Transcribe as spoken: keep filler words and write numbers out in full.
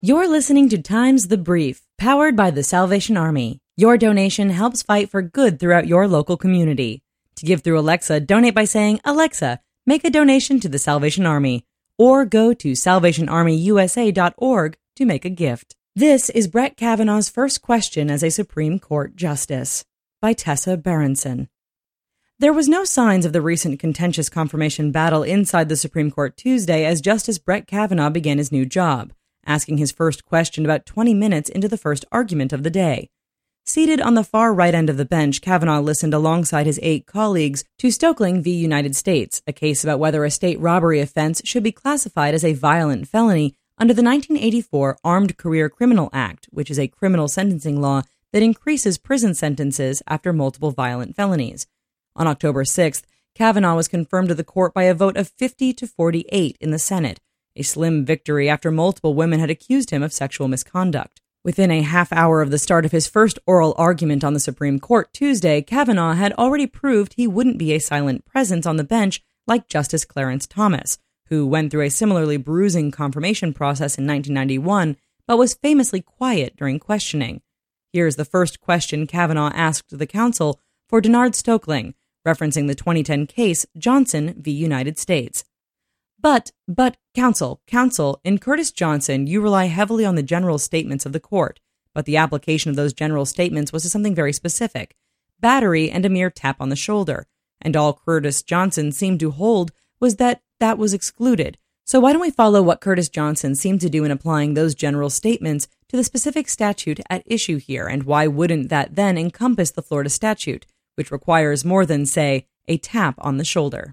You're listening to Times the Brief, powered by the Salvation Army. Your donation helps fight for good throughout your local community. To give through Alexa, donate by saying, "Alexa, make a donation to the Salvation Army," or go to salvation army u s a dot org to make a gift. This is Brett Kavanaugh's first question as a Supreme Court Justice, by Tessa Berenson. There was no signs of the recent contentious confirmation battle inside the Supreme Court Tuesday as Justice Brett Kavanaugh began his new job, asking his first question about twenty minutes into the first argument of the day. Seated on the far right end of the bench, Kavanaugh listened alongside his eight colleagues to Stoeckling v. United States, a case about whether a state robbery offense should be classified as a violent felony under the nineteen eighty-four Armed Career Criminal Act, which is a criminal sentencing law that increases prison sentences after multiple violent felonies. On October sixth, Kavanaugh was confirmed to the court by a vote of fifty to forty-eight in the Senate, a slim victory after multiple women had accused him of sexual misconduct. Within a half hour of the start of his first oral argument on the Supreme Court Tuesday, Kavanaugh had already proved he wouldn't be a silent presence on the bench like Justice Clarence Thomas, who went through a similarly bruising confirmation process in nineteen ninety-one, but was famously quiet during questioning. Here's the first question Kavanaugh asked the counsel for Denard Stoeckling, referencing the twenty ten case Johnson v. United States. But, but, counsel, counsel, in Curtis Johnson, you rely heavily on the general statements of the court, but the application of those general statements was to something very specific, battery and a mere tap on the shoulder, and all Curtis Johnson seemed to hold was that that was excluded. So why don't we follow what Curtis Johnson seemed to do in applying those general statements to the specific statute at issue here, and why wouldn't that then encompass the Florida statute, which requires more than, say, a tap on the shoulder?